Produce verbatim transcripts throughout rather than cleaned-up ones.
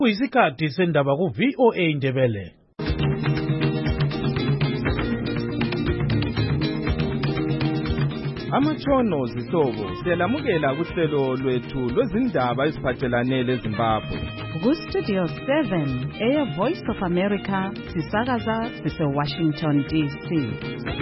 Kuyisikhathi sendaba ku V O A Indebele. Amatshono zihlobo siyalamukela kuhlelo lwethu lwezindaba eziphathelane leZimbabwe. Ku Studio seven, Air Voice of America, sisakaza sise Washington D C.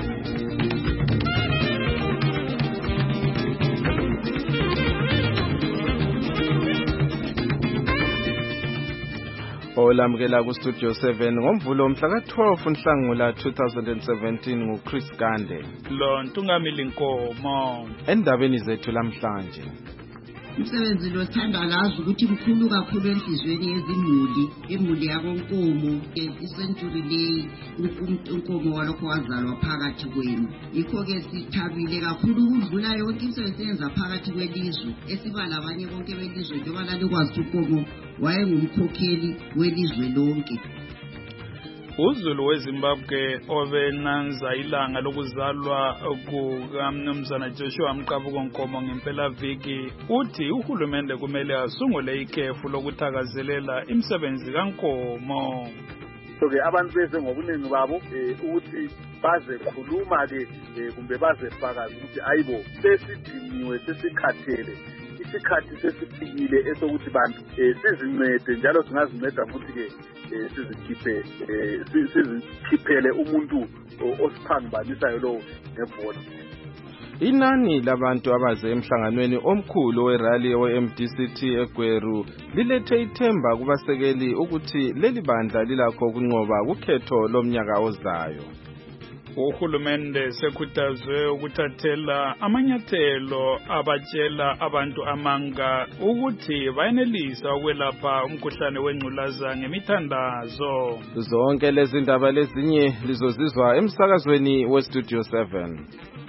Olamukela ku Studio seven ngomvulo mhla ka twelve uNhlangula two thousand seventeen nguChris Gande. Lo Ntungamili Nkomo. Endabeni zethu lamhlanje. Umsebenzi lo sithanda lazi ukuthi mkhulu kakhulu enhlizweni yezimuli, imuli yabo Nkomo, icentury leyi uNkomo walokho wazalwa phakathi kwenu. Yikho ke sithabile kakhulu ukudlula yonke imisebenzi eyenza phakathi kwelizwe. Esiba labanye bonke belizwe njengoba lalikwazi ukuthi uNkomo wayengumkhokheli welizwe lonke. uZulu weZimbabwe obenanza ilanga lokuzalwa kukaMnumzana Joshua Mqabuko Nkomo ngempela viki uthi uhulumende kumele asungule ikhefu lokuthakazelela imisebenzi kaNkomo. So ke abantu bese ngobuningi babo ukuthi baze khuluma ke kumbe baze fakaza ukuthi ayibo sesidiniwe sesikhathele isikhathi sesifikile esokuthi bantu sizincede njalo singazinceda futhi ke sizikhiphe sizikhiphele umuntu osiphambanisayo lo nevoti. Inani labantu abaze emhlanganweni omkhulu werally we-M D C T eGweru lilethe ithemba kubasekeli ukuthi leli bandla lilakho ukunqoba kukhetho lomnyaka ozayo. Uhulumende sekhuthazwe ukuthathela amanyathelo abatshela abantu amanga ukuthi bayenelisa ukwelapha umkhuhlane wengculaza ngemithandazo. Zonke lezi ndaba lezinye lizozizwa emsakazweni weStudio seven.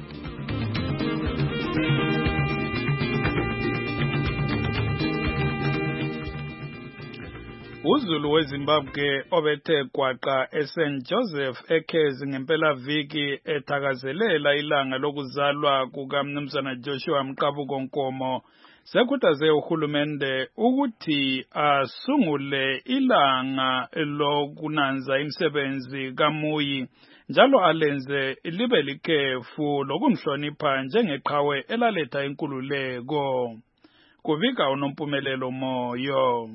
uZulu weZimbabwe obethe gwaqa eSaint Joseph ekhezi ngempela viki ethakazelela ilanga lokuzalwa kukaMnumzana Joshua Mqabuko Nkomo sekhuthaze uhulumende ukuthi asungule ilanga lokunanza imisebenzi kaMuyi njalo alenze libe likhefu lokumhlonipha njengeqhawe elaletha inkululeko. Kuvika uNompumelelo Moyo.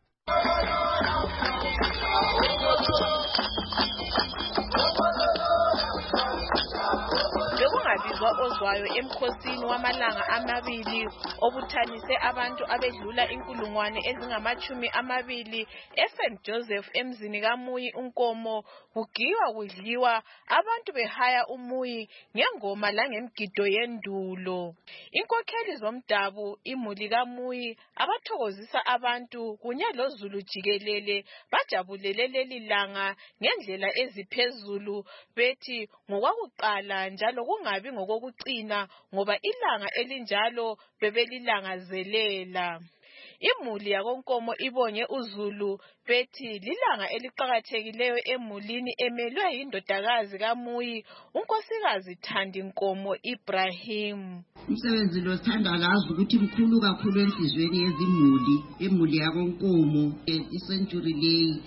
Bekungabizwa ozwayo emkhosini wamalanga amabili obuthanise abantu abedlula inkulungwane ezingamachumi amabili eSaint Joseph emzini kaMuyi uNkomo kugiywa kudliwa abantu behaya uMuyi ngengoma langemgido yendulo. Inkokheli zomdabu imuli kaMuyi abathokozisa abantu kunye loZulu jikelele bajabulele leli langa ngendlela eziphezulu bethi ngokwakuqala njalo kungabi ngokokucina ngoba ilanga elinjalo bebelilangazelela. Imuli yakoNkomo ibonge uZulu bethi lilanga eliqhakathekileyo emulini emelwe yindodakazi kaMuyi unkosikazi Thandi Nkomo Ibrahim. Umsebenzi lo sithanda lazi ukuthi mkhulu kakhulu enhlizweni yezimuli, imuli yakoNkomo, icentury leyi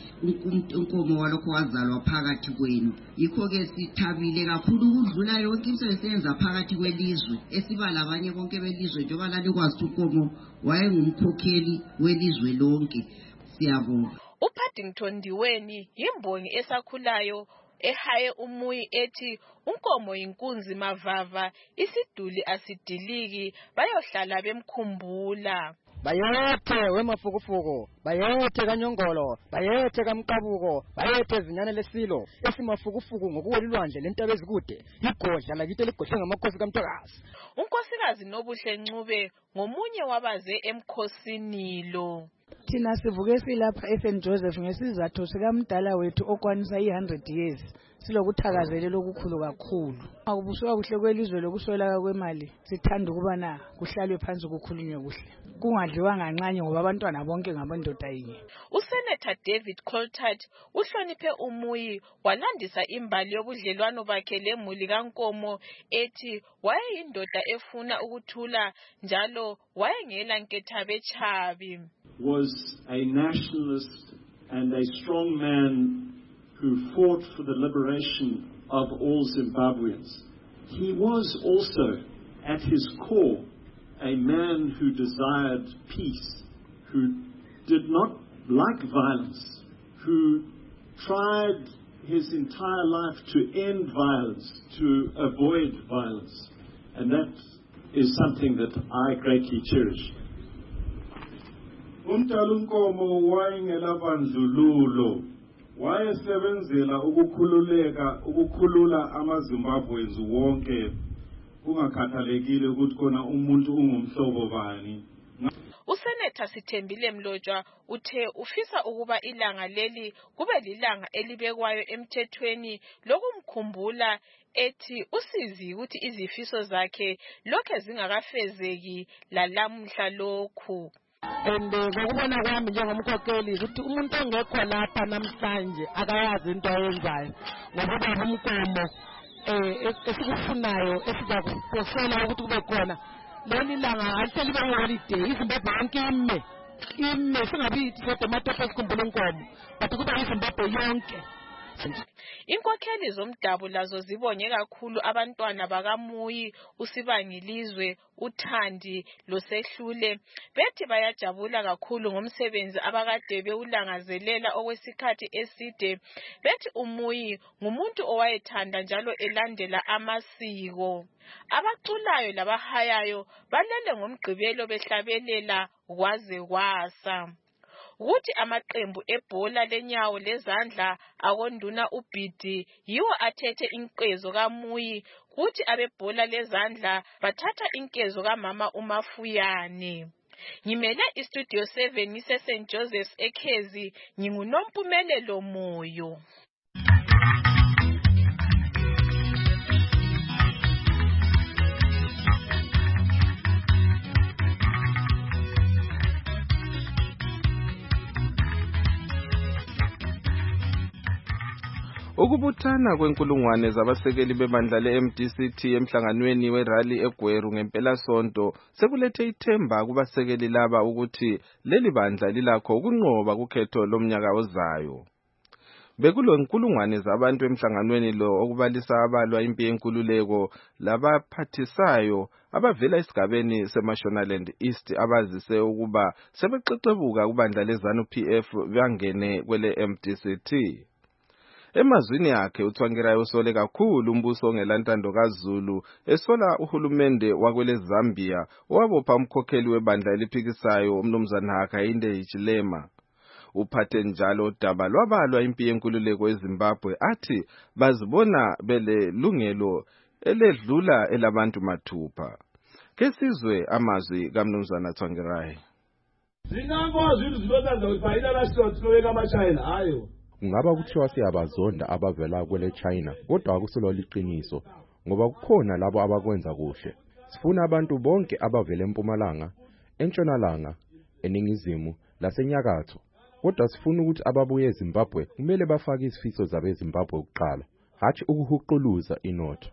uNkomo walokho wazalwa phakathi kwenu. Yikho ke sithabile kakhulu ukudlula yonke imisebenzi eyenza phakathi kwelizwe. Esiba labanye bonke belizwe njengoba lalikwazi ukuthi uNkomo wayengumkhokheli welizwe lonke. Siyabonga. uPaddington Ndiweni yimbongi esakhulayo ehaye uMuyi ethi uNkomo yinkunzi mavava isiduli asidiliki bayohlala bemkhumbula. Bayethe wemafukufuku, bayethe kaNyongolo, bayethe kaMqabuko, bayethe zinyane lesilo esimafukufuku ngokuwelilwandle lentaba ezikude igodla lakithi ligodle ngamakhosi kaMthokazi. Unkosikazi Nobuhle Ncube ngomunye wabaze emkhosini lo. Thina sivuke silapha eSaint Joseph ngesizathu sikamdala wethu okwanisa one hundred years silokuthakazelela okukhulu kakhulu. Akubusuka kuhle kwelizwe lokuswelaka kwemali sithanda ukubana kuhlalwe phansi kukhulunywe kuhle kungadliwa ngancane ngoba abantwana bonke ngabandoda yinye. uSenator David Coltart uhloniphe uMuyi walandisa imbali yobudlelwano bakhe lemuli kaNkomo ethi wayeyindoda efuna ukuthula njalo wayengela nkethabe chabi. was a nationalist and a strong man who fought for the liberation of all Zimbabweans. He was also, at his core, a man who desired peace, who did not like violence, who tried his entire life to end violence, to avoid violence. And that is something that I greatly cherish. Umtalunkomo wayengela bandlululo wayesebenzela ukukhululeka ukukhulula amaZimbabweans wonke kungakhathalekile ukuthi kona umuntu ungumhlobo bani. Usenator Sithembile Mlotshwa uthe ufisa ukuba ilanga leli kube lilanga elibekwayo emthethweni lokumkhumbula ethi usizi ukuthi izifiso zakhe lokho zingakafezeki lalamhla lokhu. And ngokubona kwami njengomkhokheli ukuthi umuntu ongekho lapha namhlanje akayazi into ayenzayo ngoba umkomo eh esikufunayo esiza kuphosela ukuthi kube khona leli langa alihleli ba holiday iZimbabwe yonke ime ime singabi sotomato esikhumbula inkomo but kuba iZimbabwe yonke. Inkokheli zomdabu lazo zibonye kakhulu abantwana bakaMuyi, uSibangilizwe, uThandi loSehlule bethi bayajabula kakhulu ngomsebenzi abakade bewulangazelela okwesikhathi eside. Bethi uMuyi ngumuntu owayethanda njalo elandela amasiko. Abaculayo labahayayo balele ngomgqibelo behlabelela kwaze kwasa. Ukuthi amaqembu ebhola lenyawo lezandla akonduna uBhidi yiwo athethe inkezo kaMuyi, kuthi abebhola lezandla bathatha inkezo kaMama uMafuyane. Ngimele iStudio seven ise Saint Joseph's eKhezi, nginguNompumelelo Moyo. Ukubuthana kwenkulungwane zabasekeli bebandla le-M D C T emhlanganweni werally eGweru ngempela sonto sekulethe ithemba kubasekeli laba ukuthi leli bandla lilakho ukunqoba kukhetho lomnyaka ozayo. Bekulo inkulungwane zabantu emhlanganweni lo okubalisa abalwa impi yenkululeko labaphathisayo abavela esigabeni seMashonaland East abazise ukuba sebexexebuka kubandla leZANU P F bangene kwele M D C T. Emazwini akhe uTsvangirai usole kakhulu umbuso ongelantando kaZulu esola uhulumende wakwele Zambia owabopha umkhokheli webandla eliphikisayo umnumzana Hakainde Hichilema. Uphathe njalo udaba lwabalwa impi yenkululeko eZimbabwe athi bazibona bele lungelo eledlula elabantu mathupha. Kesizwe amazwi kaMnumzana Tsvangirai. Zinango zulu zilotaza ukuthi bayina la shot loweka amaChina hayo. Ungaba kuthiwa siyabazonda abavela kwele China kodwa akusilo liqiniso ngoba kukhona labo abakwenza kuhle. Sifuna abantu bonke abavela eMpumalanga, eNtshonalanga, eNingizimu laseNyakatho. Kodwa sifuna ukuthi ababuye eZimbabwe kumele bafake izifiso zabe Zimbabwe ukuqala, hathi ukuhuquluza inotho.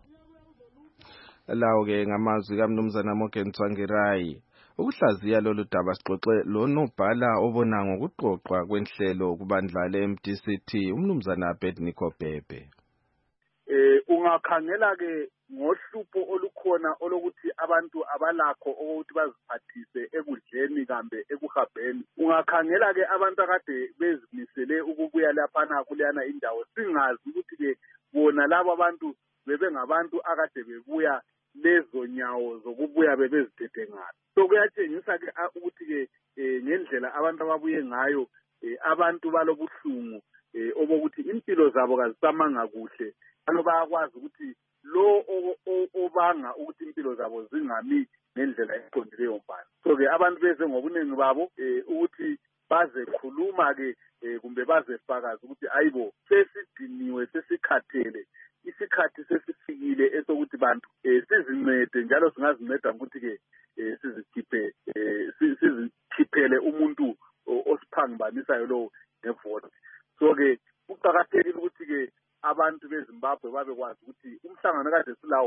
Lawo ke ngamazwi kaMnumzana Morgan Tsvangirai. Ukuhlaziya lolu daba sixoxe lo nobhala obona ngokuqoqwa kwenhlelo kubandla le-M D C T umnumzana Abednego Bhebhe. Eh ungakhangela ke ngohlupho olukhona olokuthi abantu abalakho ukuthi baziphathise ekudleni kambe ekuhabeni. Ungakhangela ke abantu akade bezimisele ukubuya lapha kuleyana indawo singazi ukuthi ke bona labo abantu bebengabantu akade bebuya lezo nyawo zokubuya bebezithethe ngayo. So kuyatshengisa ke ukuthi ke ngendlela abantu ababuye ngayo abantu balobuhlungu obokuthi impilo zabo kazisamanga kuhle, alo bayakwazi ukuthi lo obanga ukuthi impilo zabo zingami ngendlela eqondileyo mbani. So ke abantu beze ngobuningi babo ukuthi baze khuluma ke kumbe baze fakaza ukuthi ayibo sesidiniwe sesikhathele isikhathi sesifikile esokuthi bantu sizincede njalo singazinceda ukuthi ke sizikhiphe sizikhiphele umuntu osiphangibanisayo lo nevote. So ke kuqakathekile ukuthi ke abantu beZimbabwe babekwazi ukuthi umhlangano kade silawo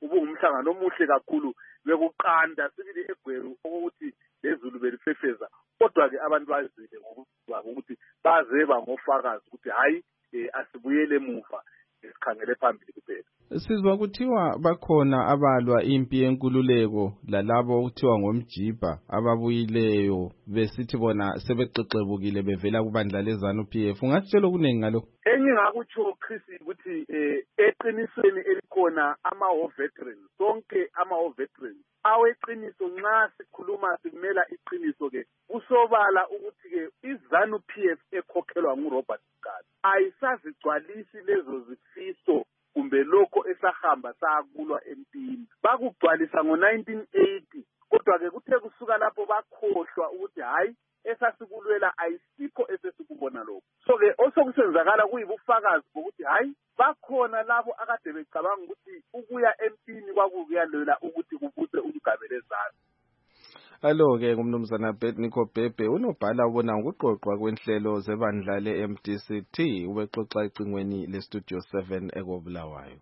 ubungumhlangano omuhle kakhulu bekuqanda sibili eGweru ukuthi lezulu belifefeza kodwa ke abantu bazile ukuthi baze bangofakazi ukuthi hayi asibuyele emuva esikhangele phambili kuphela. Sizwa kuthiwa bakhona abalwa impi yenkululeko lalabo kuthiwa ngomjibha ababuyileyo besithi bona sebexexebukile bevela kubandla lezanu P F. Ungatshela okuningi ngalo? Engingakutsho Chris ukuthi eqinisweni elikhona ama-war veterans sonke ama-war veterans aweqiniso nxa sikhuluma simela iqiniso ke kusobala ukuthi ke izanu P F ekhokhelwa nguRobert Mugabe ayisazigcwalisi lezo zifiso kumbe lokho esahamba sakulwa empini bakugcwalisa ngo nineteen eighty kodwa ke kuthe kusuka lapho bakhohlwa ukuthi hayi esasikulwela ayisikho esesikubona lokho. So ke osokusenzakala kuyibufakazi bokuthi hayi bakhona labo akade becabanga ukuthi ukuya empini kwakuyalwela ukuthi kubuse uMgabe lezanu. Alo ke ngumnumzana Nico Bhebhe unobhala ubona ngokuqoqwa kwenhlelo zebandla le-M D C T ubexoxa ecingweni le-Studio seven ekobulawayo.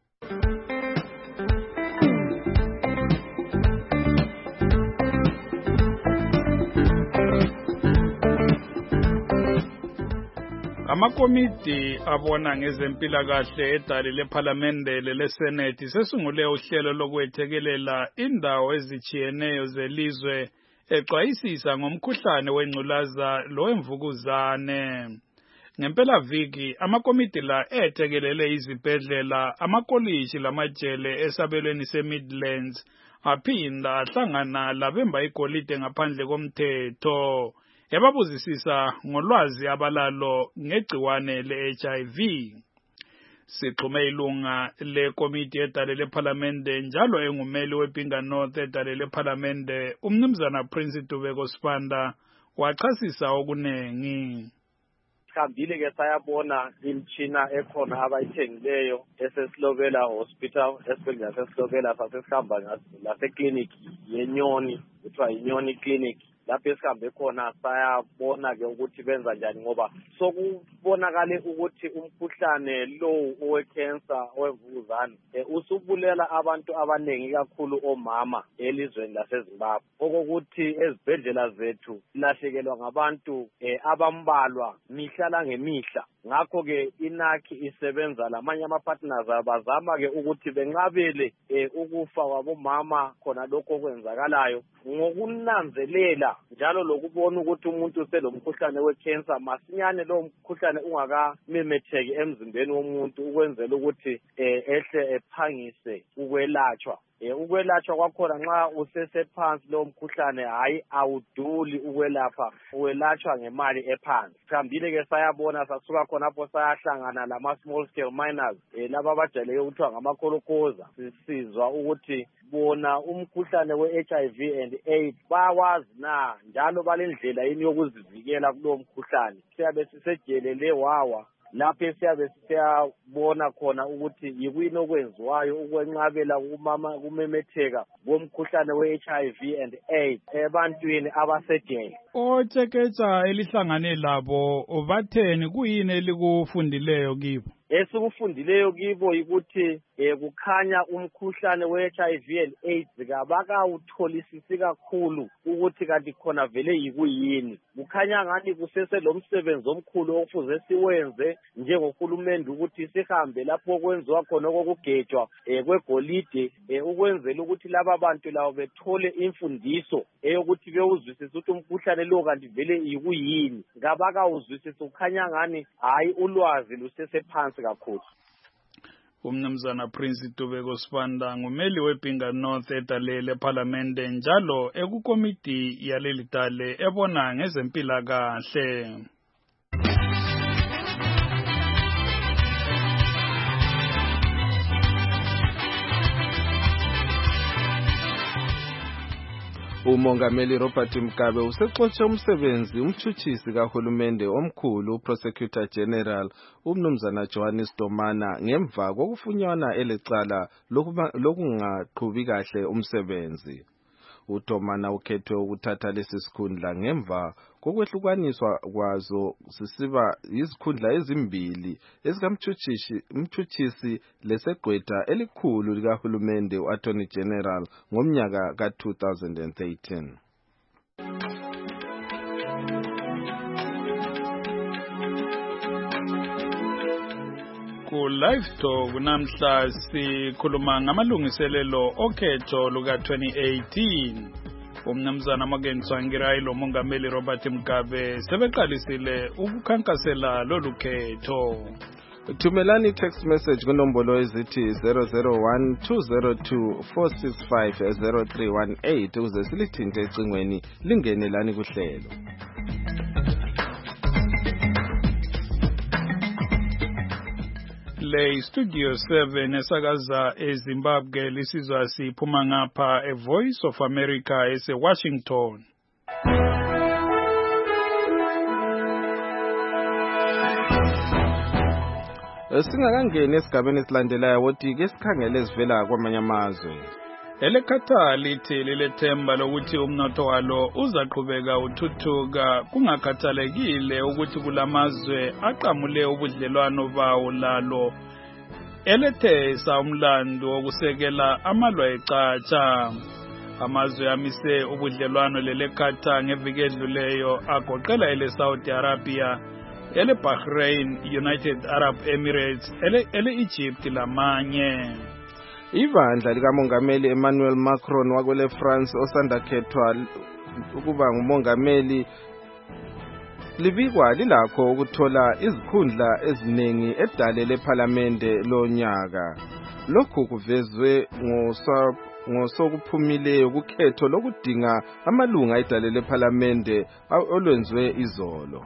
Amakomiti abona ngezempilakahle edale lephalamende lelesenethi sesungule uhlelo lokwethekelela indawo ezichiyeneyo zelizwe exwayisisa ngomkhuhlane wengculaza lowemvukuzane. Ngempela viki amakomiti la ethekelele izibhedlela, amakoliji lamajele esabelweni seMidlands aphinda ahlangana labemba igolide ngaphandle komthetho. Yababuzisisa ngolwazi abalalo ngegciwane le-H I V. Sixhume ilunga lekomiti edale lephalamende njalo engumeli wePinga North edale lephalamende umnumzana Prince Dubeko Sibanda wachasisa okunengi. Sikhambile ke sayabona imtshina ekhona abayithengileyo esesilobela hospital esibhedlela sesilobela sasesihamba ngase-clinic yenyoni kuthiwa yinyoni clinic. Lapho esihambe khona sayabona ke ukuthi benza njani ngoba sokubonakale ukuthi umkhuhlane lo owe-cancer owemvukuzane usubulela abantu abaningi kakhulu omama elizweni laseZimbabwe. Okokuthi ezibhedlela zethu lahlekelwa ngabantu abambalwa mihla langemihla. Ngakho ke inakhi isebenza lamanye ama-partners bazama ke ukuthi benqabele ukufa kwabomama khona lokho okwenzakalayo ngokunanzelela njalo lokubona ukuthi umuntu uselomkhuhlane we-cancer masinyane lo mkhuhlane ungakamemetheki emzimbeni womuntu ukwenzela ukuthi ehle ephangise ukwelatshwa. Ukwelatshwa kwakhona nxa usesephansi lo mkhuhlane hayi awuduli ukwelapha uwelatshwa ngemali ephansi. Sikhambile ke sayabona sasuka khonapho sayahlangana lama small scale miners laba abajayele ukuthiwa ngamakholokoza. Sisizwa ukuthi bona umkhuhlane we-H I V and AIDS bawazi na njalo balendlela yini yokuzivikela kulo mkhuhlane. Siyabe sisejelele wawa lapho siyabe siyabona khona ukuthi yikuyini okwenziwayo ukwenqabela kumama kumemetheka komkhuhlane we-H I V and AIDS ebantwini abasedele. Otsheketsha elihlangane labo batheni kuyini elikufundileyo kibo? Esikufundileyo kibo ukuthi kukhanya umkhuhlane we-H I V and AIDS kabakawutholisisi kakhulu ukuthi kanti khona vele yikuyini. Kukhanya ngani kusese lo msebenzi omkhulu okufuze siwenze njengohulumende ukuthi sihambe lapho kwenziwa khona okugejwa kwegolide ukwenzela ukuthi laba bantu labo bethole imfundiso eyokuthi bewuzwisise ukuthi umkhuhlane lo kanti vele yikuyini. Ngabakawuzwisisi kukhanya ngani hayi ulwazi lusesephansi kakhulu. Umnumzana Prince Dubeko Sibanda ngumeli wePinga North edale lephalamende njalo ekukomiti yaleli dale ebona ngezempilakahle. Umongameli Robert Mugabe usexotshe umsebenzi umtshutshisi kahulumende omkhulu uProsecutor General umnumzana Johannes Domana ngemva kokufunyana elecala lokungaqhubi kahle umsebenzi. uTomana ukhethwe ukuthatha lesi sikhundla ngemva kokwehlukaniswa kwazo sisiba izikhundla ezimbili esikamthuthisi umthuthisi lesegqwetha elikhulu likahulumende u-Attorney General ngomnyaka ka two thousand thirteen. Ku live talk namhla sikhuluma ngamalungiselelo okhetho luka twenty eighteen. Umnumzana Morgan Tsvangirai lo mongameli Robert Mugabe sebeqalisile ukukhankasela lolu khetho. Thumelani text message kunombolo ezithi zero zero one two zero two four six five zero three one eight uze silithinte ecingweni lingene lani kuhlelo. Le studio seven esakaza eZimbabwe lisizwa siphuma ngapha a Voice of America ese Washington. Singakangeni esigabeni esilandelayo wothi ke sikhangele ezivela kwamanye amazwe. Elekhatha lithi lilethemba lokuthi umnotho walo uzaqhubeka uthuthuka kungakhathalekile ukuthi kulamazwe aqamule ubudlelwano bawo lalo elethesa umlando wokusekela amalwa ecatsha. Amazwe amise ubudlelwano lelekhatha ngeviki edluleyo agoqela ele Saudi Arabia, ele Bahrain, United Arab Emirates, ele, ele Egypt lamanye. Ibandla likamongameli Emmanuel Macron wakwele France osanda khethwa ukuba ngumongameli libikwa lilakho ukuthola izikhundla eziningi edale leParliamente lonyaka. Lokhu kuvezwe ngosokuphumile ukukhetho lokudinga amalunga edale leParliamente olwenziwe izolo.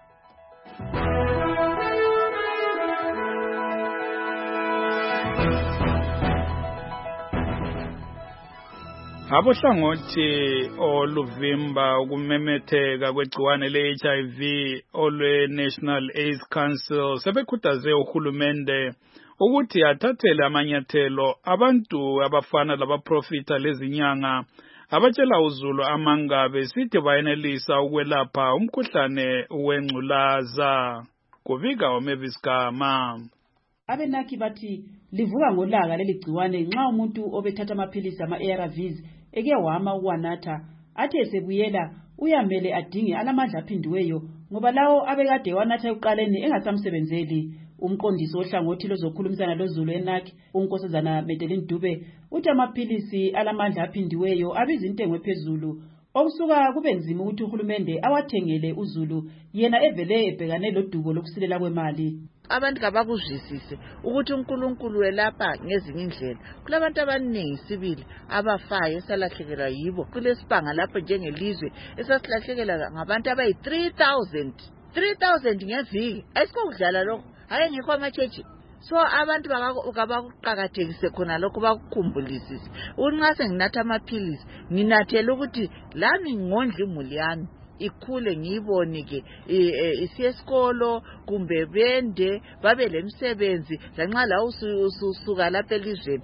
Abohlangothi oluvimba ukumemetheka kwegciwane le-H I V olwe-National AIDS Council sebekhuthaze uhulumende ukuthi athathele amanyathelo abantu abafana labaprofita lezinyanga abatshela uzulu amangabe sithi bayenelisa ukwelapha umkhuhlane wengculaza. Kuvika uMavis Gama. Abenaki bathi livuka ngolaka leli gciwane nxa umuntu obethatha amaphilisi ama-A R Vs eke wama uwanatha athi esebuyela uyamele adinge alamandla aphindiweyo ngoba lawo abekade wanatha ekuqaleni engasamsebenzeli. Umqondisi ohlangothi lozokhulumisana lozulu enaki uNkosazana Medeline Dube uthi amaphilisi alamandla aphindiweyo abiza intengo ephezulu okusuka kube nzima ukuthi uhulumende awathengele uzulu yena evele ebhekane lodubo lokusilela kwemali. Abantu kabakuzwisise ukuthi uNkulunkulu welapha ngezinye indlela. Kulabantu abaningi sibili abafayo esalahlekelwa yibo kulesibanga lapho njengelizwe esasilahlekelwa ngabantu abayi three thousand three thousand ngeviki. Ayisikudlala lokho, hayi ngikho amachechi. So abantu bakakuqakathekise khona lokho bakukhumbulise unxa senginatha amaphilisi nginathela ukuthi lami ngondla imuli yami ikhule ngiyibone ke isiye esikolo kumbe bende babe lemsebenzi lanxa la ususuka lapha elizweni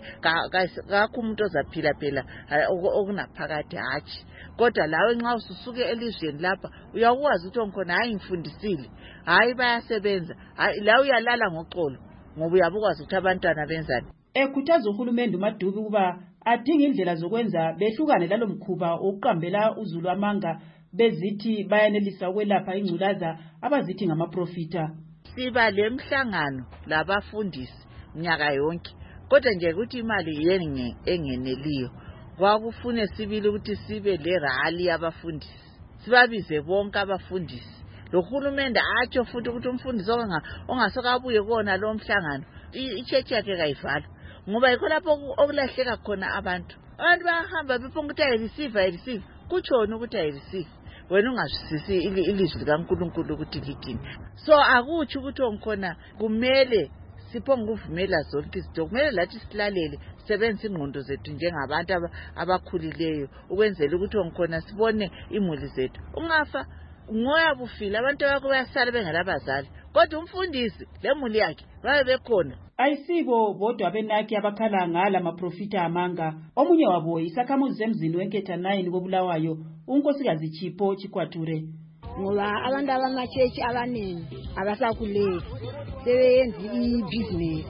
kakho umuntu ozaphila phela okunaphakade hatshi kodwa lawe nxa ususuke elizweni lapha uyakwazi ukuthi onkhona hayi ngifundisile hayi bayasebenza la uyalala ngoxolo ngoba uyabukwazi ukuthi abantwana benzani. Ekhuthaza uhulumende uMadubi kuba adinga indlela zokwenza behlukane lalomkhuba okuqambela uzulu amanga bezithi bayanelisa ukwelapha ingculaza abazithi ngamaprofita. Siba lemhlangano labafundisi minyaka yonke kodwa nje ukuthi imali yenge engeneliyo kwakufune sibili ukuthi sibe le rally yabafundisi sibabize bonke abafundisi lohulumende atsho futhi ukuthi umfundisi ongasokabuye kona lo mhlangano ichechi yakhe kayivalwa ngoba yikho lapho okulahleka khona abantu abantu bayahamba bephonga ukuthi ayireceive ayireceive kutshona ukuthi ayireceive wena ungazwisisi ilizwi likaNkulunkulu ukuthi lithini. So akuthi ukuthi onkhona kumele siphonga ukuvumela zonke izinto kumele lathi silalele sebenza ingqondo zethu njengabantu abakhulileyo ukwenzela ukuthi onkhona sibone imuli zethu ungafa ngoya bufile abantu bakho bayasala bengalabazali kodwa umfundisi lemuli yakhe babe bekhona. Ayisibo bodwa benaki abakhala ngala maprofita amanga. Omunye wabo isakhamuzi semzini wenketha nine kobulawayo unkosikazi Chipho Chikwature. Ngoba abantu abamachechi abaningi abasakuleli sebeyenza i-business,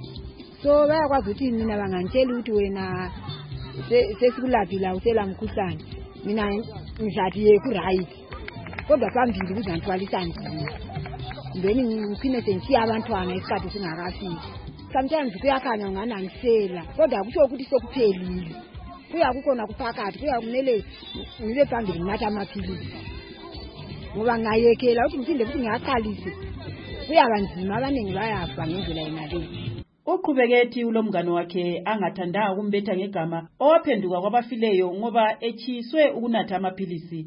so bayakwazi ukuthi mina bangantshela ukuthi wena sesikulaphila usela mkhuhlane, mina ngizathi ye ku-right, kodwa phambili kuzanthwalisa nzima. Then ngiphinde sengishiya abantwana isikhathi singakafiki. Sometimes kuyakhanya nganangisela, kodwa kusho ukuthi sokuphelile. Kuya kukhona kuphakathi, kuya kumele ngibe phambili nginatha amaphilisi. Ngoba ngayekela ukuthi ngithinde futhi ngiyaqalise. Kuyabanzima, abaningi bayafa ngendlela yenaleyo. Uqhubeketi ulomngane wakhe angathandanga ukumbetha ngegama owaphenduka kwabafileyo ngoba echiswe ukunatha amaphilisi.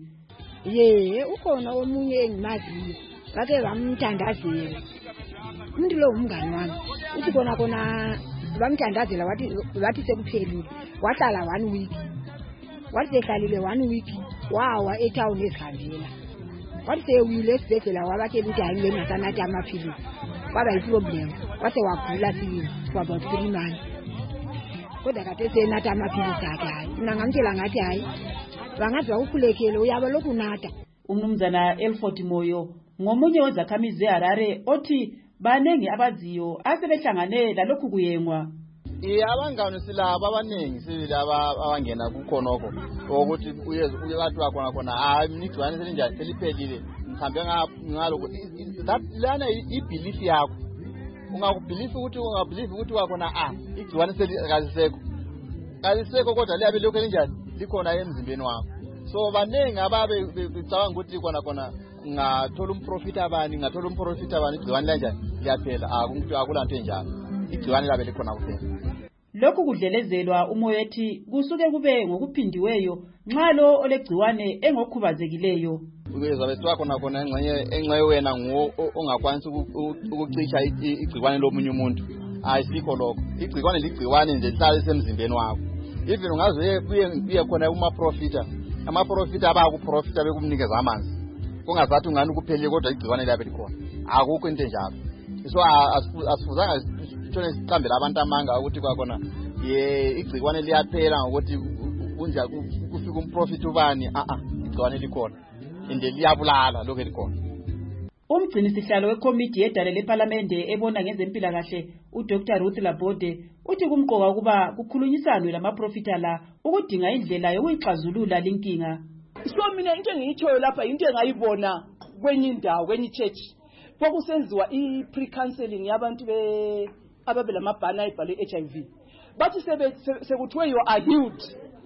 Ye, ukhona omunye engimaziyo bake bamthandazela. Umuntu lo umngane wami. Uthi kona kona bamthandazela wathi wathi sekuphelile. Wahlala one week. Wathi ehlalile one week wawa etown esihambela. Wathi sewile esibhedlela wabathe ukuthi hayi ngene nasanatha amaphilisi. Kwaba yiproblem. Wathi wagula sini for about three months. Kodwa kade senatha amaphilisi akhe hayi. Mina ngamtshela ngathi hayi bangathi wakukhulekele uyaba lokhu nata. Umnumzana Elfort Moyo ngomunye wezakhamizi zeHarare othi banengi abaziyo asebehlangane lalokhu kuyengwa. Eh abangani silabo abanengi silaba abangena kukhonoko ukuthi uyeza uyathi wakona khona hayi minigcwane selinjani seliphelile mhambe ngaloko that lana ibelief yakho ungakubelieve ukuthi ungabelieve ukuthi wakona ah igcwane selikalisekho kalisekho kodwa liyabe lokho elinjani likhona emzimbeni wakho. So banengi ababe becabanga ukuthi kona kona ngathola umprofit abani ngathola umprofit abani igciwane kanjani liyaphela akumuntu akulanto enjalo igciwane labe likhona kuphela. Lokhu kudlelezelwa umoya ethi kusuke kube ngokuphindiweyo nxa lo olegciwane engokhubazekileyo. Uyezwa besiwa khona khona engxenye engxenye wena ngo ongakwanisa ukucisha igciwane lomunye umuntu ayisikho lokho. Igciwane ligciwane nje lihlala esemzimbeni wakho. Even ungaze kuye kuye khona uma profita ama profita abakuprofita bekumnikeza amanzi kungazathi ungani kuphelile kodwa igciwane liyabe likhona akukho into enjalo. So asifuzanga sithole siqambela abantu amanga ukuthi kwakhona ye igciwane liyaphela ngokuthi kunja kufika umprofit ubani a a igciwane likhona inde liyabulala lokho likhona. Umgcini sihlalo wekomiti yedale leParlamente ebona ngezempilakahle uDr Ruth Labode uthi kumqoka ukuba kukhulunyiswanwe lamaprofita la ukudinga indlela yokuyixazulula linkinga. So mina into engiyithoyo lapha into engayibona kwenye indawo kwenye church fokusenziwa i-pre-counseling yabantu be ababela mabhana ibhale H I V. Bathi sekuthiwe you are healed.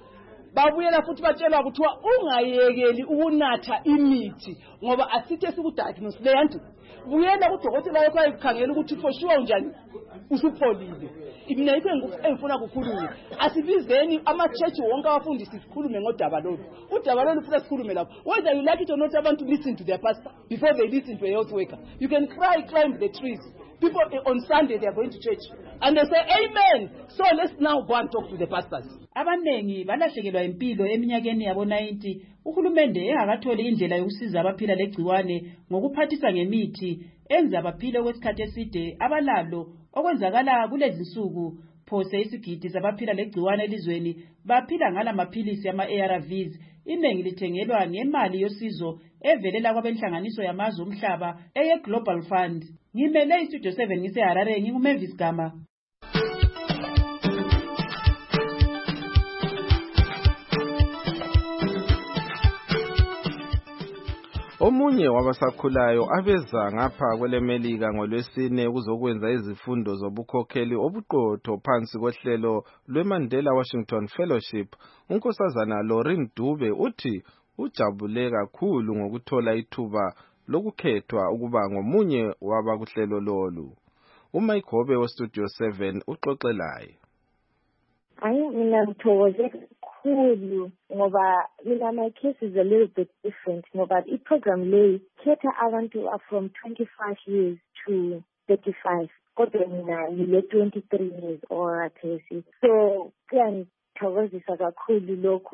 Babuyela futhi batshelwa kuthiwa ungayekeli ukunatha imithi ngoba asithe sikudiagnose leyanto. Buyela kudokotela wakho ayikhangela ukuthi for sure unjani usupholile. Mina yikho engifuna kukhulunywe. Asibizeni ama church wonke abafundisi sikhulume ngodaba lolu. Udaba lolu futhi sikhulume lapho. Whether you like it or not, abantu listen to their pastor before they listen to a health worker. You can cry, climb the trees. People on Sunday they are going to church and they say amen. So let's now go and talk to the pastors. Abanengi balahlekelwa impilo eminyakeni yabo ninety. Uhulumende engakatholi indlela yokusiza abaphila legciwane ngokuphathisa ngemithi enza abaphile kwesikhathi eside abalalo okwenzakala kulezi nsuku. Phose isigidi sabaphila legciwane elizweni baphila ngala maphilisi ama A R Vs. Iningi lithengelwa ngemali yosizo evelela kwabenhlanganiso yamazwe omhlaba eye Global Fund. Ngimele istudio seven ngiseHarare nginguMavis Gama. Omunye wabasakhulayo abeza ngapha kwelemelika ngolwesine ukuzokwenza izifundo zobukhokheli obuqotho phansi kohlelo lweMandela Washington Fellowship. Unkosazana Lauren Dube uthi ujabule kakhulu ngokuthola ithuba lokukhethwa ukuba ngomunye wabakuhlelo lolu. uMike Hobe westudio seven uxoxelayo. Ayi mina ngithokoze kakhulu ngoba mina my case is a little bit different ngoba i-program leyi khetha abantu from twenty-five years to thirty-five kodwa mina ngile twenty-three years or thirty. So kuyangithokozisa kakhulu lokhu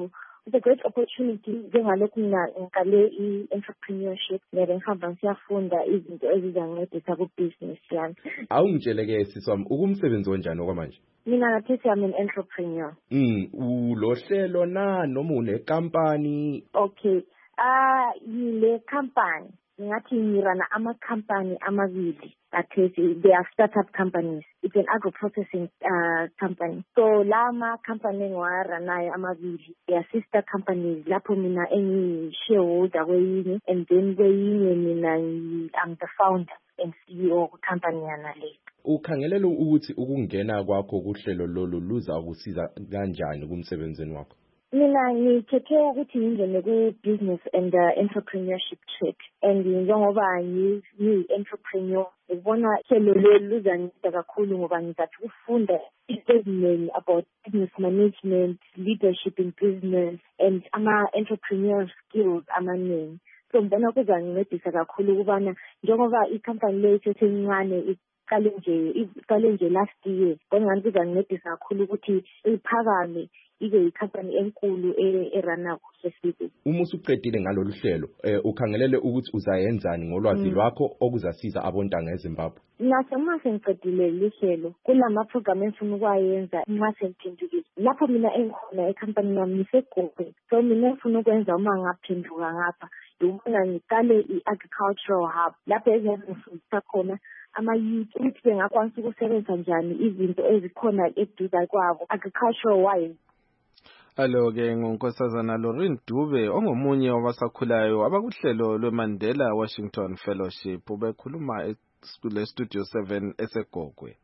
it's a great opportunity njengalokhu mina ngikale i-entrepreneurship ngeke ngihamba ngisiyafunda izinto ezizangincedisa ku-business yami. Awungitsheleke siswami ukumsebenzi onjani okwamanje? Mina ngathi I'm an entrepreneur. Mm, ulohlelo na noma unekampani? Okay. Ah, yile company ngathi ngirana ama-company amabili. That is, they are startup companies. It's an agro-processing uh, company. So, lama company ngiwaranayo amabili. They are sister companies. Lapho mina engi shareholder kweyinye, and then kweyinye mina I'm the founder and C E O company yana le. Ukhangelela ukuthi ukungena kwakho kuhlelo lolu luza ukusiza kanjani kumsebenzini wakho? Mina ngikhethe ukuthi ngingene ku-business and uh, entrepreneurship track, and njengoba ngiyi-entrepreneur ngibona hlelo lolu luzanginceda kakhulu ngoba ngizathi ukufunda eziningi about business management, leadership in business, and ama-entrepreneurial skills amaningi. So ngibona kuzangincedisa kakhulu ukubana njengoba i-company lethu esencane iqale nje iqale nje last year, ngani kuzangincedisa kakhulu ukuthi iphakame ibe ikhampani enkulu erana kuhlesibe. Uma usuqedile ngalolu hlelo eh ukhangelele ukuthi uzayenzani ngolwazi lwakho okuzasiza abontanga eZimbabwe? Nase mase ngiqedile lihlelo kulama program enfuna ukwayenza mase ngiphendukile lapho mina engikhona ekhampani yami ngisegqoke, so mina ngifuna ukwenza uma ngaphenduka ngapha ngibona ngiqale i-agricultural hub lapho ezengifundisa khona ama-youth ukuthi bengakwanisa ukusebenzisa njani izinto ezikhona eduze kwabo agricultural wise. Alo-ke ngunkosazana Lauren Dube ongomunye wabasakhulayo abakuhlelo lweMandela Washington Fellowship ubekhuluma kule Studio seven esegogwe.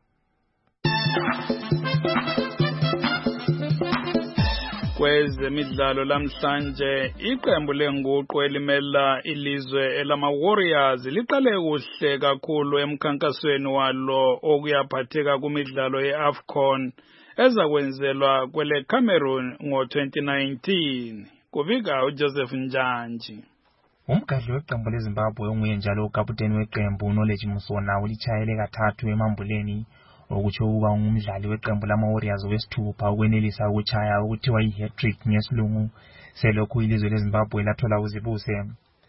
Kwezemidlalo lamhlanje iqembu lenguqu elimela ilizwe elama Warriors liqale kuhle kakhulu emkhankasweni walo okuyaphatheka kumidlalo yeAFCON ezakwenzelwa kwele Cameroon ngo twenty nineteen. Kubika uJoseph Njanji. Umgadli weqembu leZimbabwe onguye njalo ukaputeni weqembu uNoledge Musona ulichayele kathathu emambuleni okutsho ukuba ngumdlali weqembu lama Warriors wesithupha ukwenelisa ukuchaya ukuthiwa i-hat-trick ngesilungu selokhu ilizwe leZimbabwe lathola uzibuse.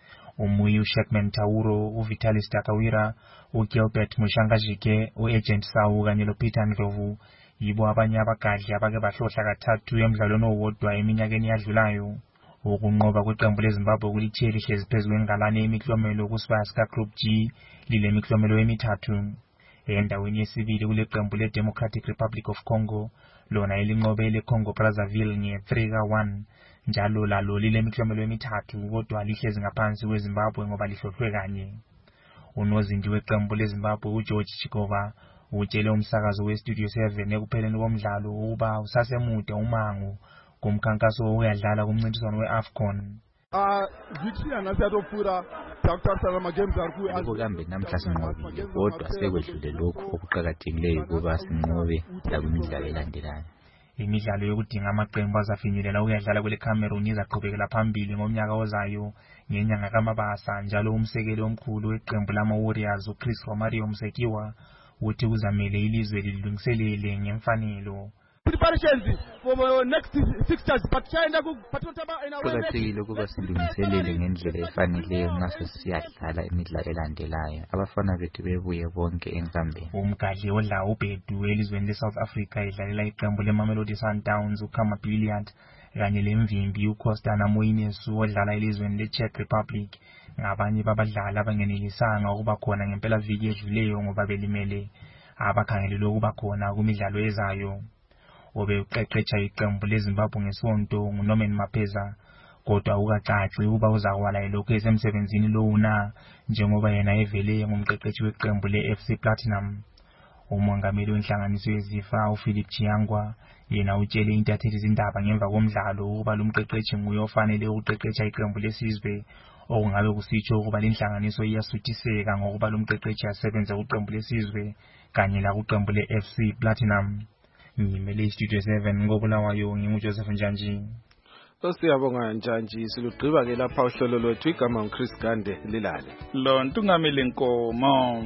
Umuyi uShekman Tauro, uVitalis Takawira, uGilbert Mushangajike, uAgent Sawu kanye loPeter Ndlovu yibo abanye abagadli abake bahlohla kathathu emidlalweni owodwa eminyakeni yadlulayo. Ukunqoba kweqembu leZimbabwe kulithiyeli hlezi phezu kwengalane emiklomelo kusibaya sika Group G lile miklomelo emithathu. Endaweni yesibili kule qembu le-Democratic Republic of Congo lona elinqobe le-Congo Brazzaville nge-three ka one njalo lalo lile miklomelo emithathu kodwa lihlezi ngaphansi kweZimbabwe ngoba lihlohlwe kanye. Unozindi weqembu leZimbabwe uGeorge Chikova utshele umsakazo weStudio seven ekupheleni komdlalo ukuba usasemude umango kumkhankaso oyadlala kumncintiswano weAFCON. Ah, victory nasiyatopfura takutarisa ama-games ari ukukambe namhla sinqobile kodwa sekwedlule lokhu okuqakathekileyo ukuba sinqobe lakwimidlalo elandelayo. Imidlalo yokudinga amaqembu azafinyelela ukuyadlala kwele Cameroon izaqhubekela phambili ngomnyaka ozayo ngenyanga kaMabasa njalo umsekeli omkhulu weqembu lama Warriors uChris Romario Msekiwa uthi kuzamele ilizwe lilungiselele ngemfanelo. Preparations for the next fixtures but China kuphathotaba ina kuqakathekile ukuba silungiselele ngendlela efaneleyo ngaso siyadlala imidlalo elandelayo abafana bethu bebuye bonke enkambeni. Umgadli odla ubhedu elizweni leSouth Africa idlalela iqembu leMamelodi Sundowns uKama Billiard kanye lemvimbi uCosta Namoines odlala elizweni leCzech Republic ngabanye babadlali abangenelisanga ukuba khona ngempela viki edluleyo ngoba belimele abakhangelelwe ukuba khona kumidlalo ezayo. Obe uqeqetsha iqembu leZimbabwe ngesonto nguNorman Mapeza kodwa ukacaci ukuba uzakwala lokho esemsebenzini lowuna njengoba yena evele ngumqeqeshi weqembu leF C Platinum. Umongameli wenhlanganiso yeZifa uPhilip Chiyangwa yena utshele intatheli izindaba ngemva komdlalo ukuba lumqeqeshi nguye ofanele ukuqeqesha iqembu lesizwe okungabe kusitsho ukuba lenhlanganiso iyasuthiseka ngokuba lumqeqeshi asebenza kuqembu lesizwe kanye la kuqembu leF C Platinum. Ngimele iStudio seven ngobulawayo nginguJoseph Njanji. Siyabonga Njanji silugqiba ke lapha uhlelo lwethu igama uChris Gande lilale. Lo ntungameli Nkomo.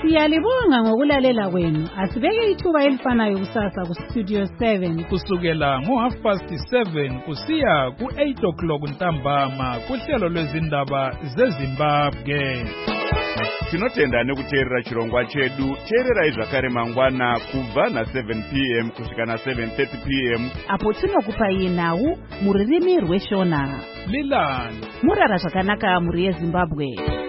Siyalibonga ngokulalela kwenu. Asibeke ithuba elifanayo kusasa ku Studio seven kusukela ngo half past seven kusiya ku eight o'clock ntambama kuhlelo lwezindaba zeZimbabwe. Tinotenda nekuteerera chirongwa chedu. Teererai zvakare mangwana kubva na seven p m kusvika na seven thirty p m apo tinokupai nhau muririmi rweshona. Milan murara zvakanaka muri yeZimbabwe.